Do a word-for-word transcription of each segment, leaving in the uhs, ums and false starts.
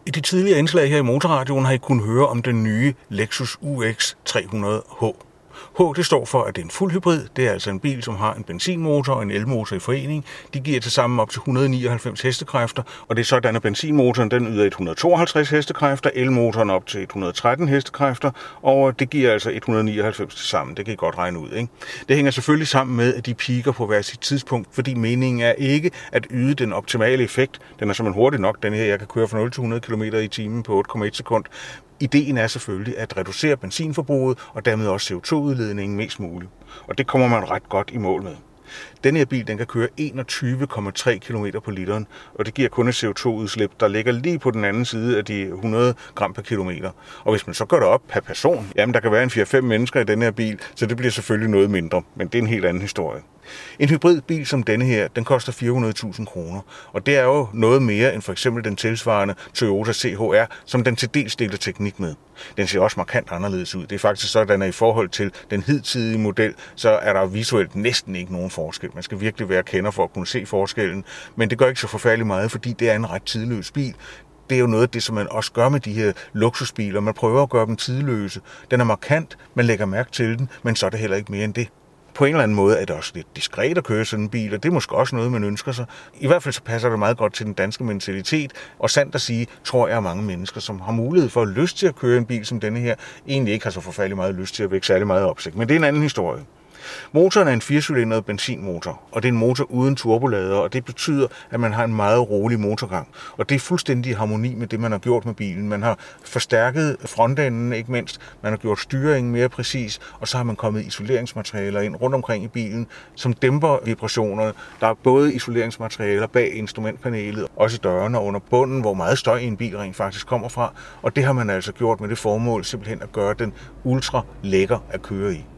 I de tidligere indslag her i Motorradioen har I kunnet høre om den nye Lexus U X tre hundrede H. H, det står for, at det er en fuld hybrid. Det er altså en bil, som har en benzinmotor og en elmotor i forening. De giver til sammen op til et hundrede og nioghalvfems hestekræfter, og det er sådan, at benzinmotoren den yder et hundrede og tooghalvtreds hestekræfter, elmotoren op til et hundrede og tretten hestekræfter, og det giver altså et hundrede og nioghalvfems til sammen. Det kan I godt regne ud, ikke? Det hænger selvfølgelig sammen med, at de piker på hver sit tidspunkt, fordi meningen er ikke at yde den optimale effekt. Den er simpelthen hurtig nok, den her. Jeg kan køre fra nul til hundrede kilometer i timen på otte komma et sekund. Ideen er selvfølgelig at reducere benzinforbruget og dermed også C O to udledningen mest muligt. Og det kommer man ret godt i mål med. Denne her bil den kan køre enogtyve komma tre kilometer på literen, og det giver kun et C O to udslip, der ligger lige på den anden side af de hundrede gram per kilometer. Og hvis man så gør det op per person, jamen der kan være en fire fem mennesker i denne her bil, så det bliver selvfølgelig noget mindre, men det er en helt anden historie. En hybridbil som denne her, den koster fire hundrede tusind kroner, og det er jo noget mere end for eksempel den tilsvarende Toyota C H R, som den til dels deler teknik med. Den ser også markant anderledes ud. Det er faktisk sådan, at i forhold til den hidtidige model, så er der visuelt næsten ikke nogen forskel. Man skal virkelig være kender for at kunne se forskellen, men det gør ikke så forfærdeligt meget, fordi det er en ret tidløs bil. Det er jo noget af det, som man også gør med de her luksusbiler. Man prøver at gøre dem tidløse. Den er markant, man lægger mærke til den, men så er det heller ikke mere end det. På en eller anden måde er det også lidt diskret at køre sådan en bil, og det er måske også noget, man ønsker sig. I hvert fald så passer det meget godt til den danske mentalitet, og sandt at sige, tror jeg, at mange mennesker, som har mulighed for at lyst til at køre en bil som denne her, egentlig ikke har så forfærdelig meget lyst til at vække særlig meget opsigt. Men det er en anden historie. Motoren er en firecylindret benzinmotor, og det er en motor uden turbolader, og det betyder, at man har en meget rolig motorgang. Og det er fuldstændig i harmoni med det, man har gjort med bilen. Man har forstærket frontenden, ikke mindst. Man har gjort styringen mere præcis, og så har man kommet isoleringsmaterialer ind rundt omkring i bilen, som dæmper vibrationerne. Der er både isoleringsmaterialer bag instrumentpanelet, også i dørene og under bunden, hvor meget støj i en bil rent faktisk kommer fra. Og det har man altså gjort med det formål simpelthen at gøre den ultra lækker at køre i.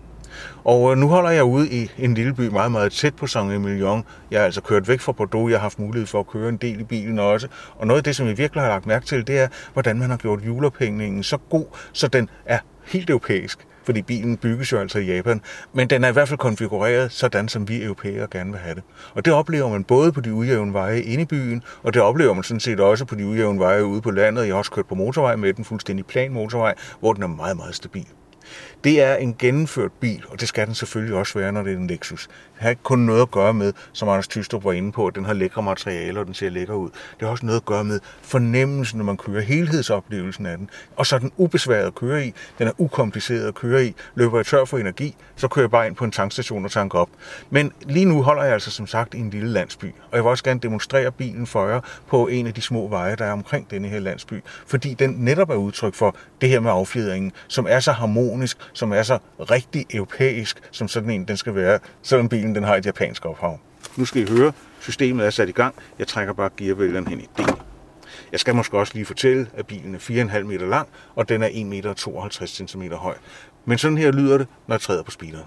Og nu holder jeg ude i en lille by meget, meget tæt på Saint-Émilion. Jeg har altså kørt væk fra Bordeaux. Jeg har haft mulighed for at køre en del i bilen også. Og noget af det, som jeg virkelig har lagt mærke til, det er, hvordan man har gjort hjulophængningen så god, så den er helt europæisk. Fordi bilen bygges jo altså i Japan. Men den er i hvert fald konfigureret sådan, som vi europæere gerne vil have det. Og det oplever man både på de ujævne veje inde i byen, og det oplever man sådan set også på de ujævne veje ude på landet. Jeg har også kørt på motorvej med den, fuldstændig plan motorvej, hvor den er meget, meget stabil. Det er en gennemført bil, og det skal den selvfølgelig også være, når det er en Lexus. Det har ikke kun noget at gøre med, som Anders Tystrup var inde på, at den har lækre materialer, og den ser lækker ud. Det har også noget at gøre med fornemmelsen, når man kører, helhedsoplevelsen af den. Og så er den ubesværet at køre i, den er ukompliceret at køre i. Løber jeg tør for energi, så kører jeg bare ind på en tankstation og tanker op. Men lige nu holder jeg altså som sagt i en lille landsby, og jeg vil også gerne demonstrere bilen for jer på en af de små veje, der er omkring denne her landsby, fordi den netop er udtryk for det her med affjedringen, som er så harmonisk, som er så rigtig europæisk, som sådan en den skal være, selvom bilen den har et japansk ophav. Nu skal I høre, systemet er sat i gang. Jeg trækker bare gearvælgeren hen i D. Jeg skal måske også lige fortælle, at bilen er fire komma fem meter lang, og den er en komma tooghalvtreds centimeter høj. Men sådan her lyder det, når jeg træder på speederen.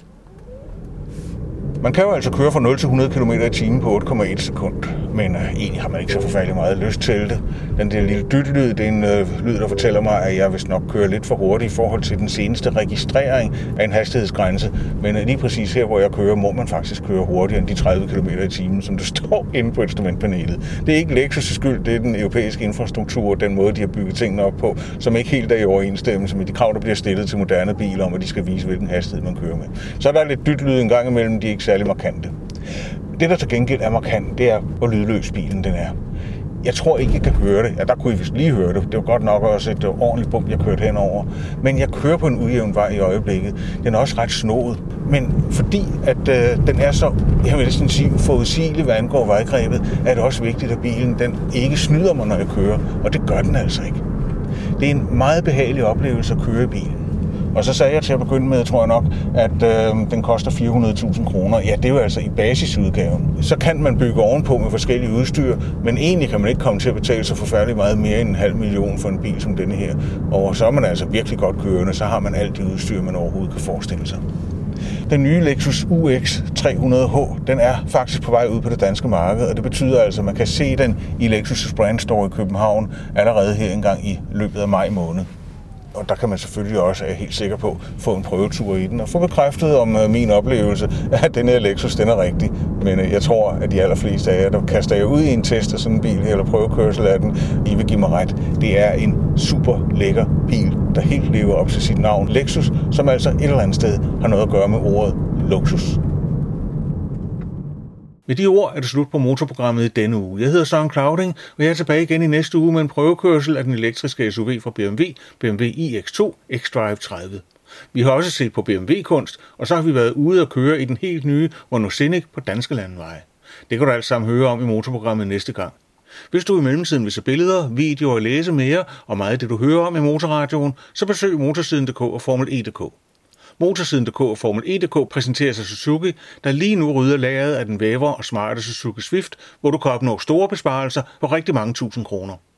Man kan jo altså køre fra nul til hundrede kilometer i timen på otte komma et sekund, men øh, egentlig har man ikke så forfærdelig meget lyst til det. Den der lille dyttelyd, det er en øh, lyd, der fortæller mig, at jeg vist nok kører lidt for hurtigt i forhold til den seneste registrering af en hastighedsgrænse. Men øh, lige præcis her, hvor jeg kører, må man faktisk køre hurtigere end de tredive kilometer i timen, som der står inde på instrumentpanelet. Det er ikke Lexus' skyld, det er den europæiske infrastruktur og den måde, de har bygget tingene op på, som ikke helt er i overensstemmelse med de krav, der bliver stillet til moderne biler om, at de skal vise, hvilken hastighed man kører med. Så er der lidt dyttelyd en gang imellem, de er ikke særlig markante. Det, der til gengæld er markant, det er, hvor lydløs bilen den er. Jeg tror ikke, jeg kan høre det. Ja, der kunne I vist lige høre det. Det var godt nok også et ordentligt bump, jeg kørte henover. Men jeg kører på en ujævn vej i øjeblikket. Den er også ret snoet. Men fordi at øh, den er så, jeg vil næsten sige, forudsigelig, hvad angår vejgrebet, er det også vigtigt, at bilen den ikke snyder mig, når jeg kører. Og det gør den altså ikke. Det er en meget behagelig oplevelse at køre i bilen. Og så sagde jeg til at begynde med, tror jeg nok, at øh, den koster fire hundrede tusind kroner. Ja, det er jo altså i basisudgaven. Så kan man bygge ovenpå med forskellige udstyr, men egentlig kan man ikke komme til at betale så forfærdeligt meget mere end en halv million for en bil som denne her. Og så er man altså virkelig godt kørende, så har man alt det udstyr, man overhovedet kan forestille sig. Den nye Lexus U X tre hundrede H, den er faktisk på vej ud på det danske marked, og det betyder altså, at man kan se den i Lexus' Brand Store i København allerede her engang i løbet af maj måned. Og der kan man selvfølgelig også, er jeg helt sikker på, få en prøvetur i den og få bekræftet om uh, min oplevelse, at den her Lexus, den er rigtig. Men uh, jeg tror, at de allerfleste af jer, der kaster jer ud i en test af sådan en bil eller prøvekørsel af den, I vil give mig ret. Det er en super lækker bil, der helt lever op til sit navn. Lexus, som altså et eller andet sted har noget at gøre med ordet luksus. Med de ord er det slut på motorprogrammet i denne uge. Jeg hedder Søren Clauding, og jeg er tilbage igen i næste uge med en prøvekørsel af den elektriske S U V fra B M W, B M W i X to xDrive tredive. Vi har også set på B M W-kunst, og så har vi været ude at køre i den helt nye Renault Scenic på danske landeveje. Det kan du alt sammen høre om i motorprogrammet næste gang. Hvis du i mellemtiden vil se billeder, videoer og læse mere og meget af det, du hører om i Motorradioen, så besøg motorsiden punktum d k og Formel E punktum d k. Motorsiden punktum d k og Formel E punktum d k præsenterer sig Suzuki, der lige nu rydder lageret af den vævre og smarte Suzuki Swift, hvor du kan opnå store besparelser på rigtig mange tusind kroner.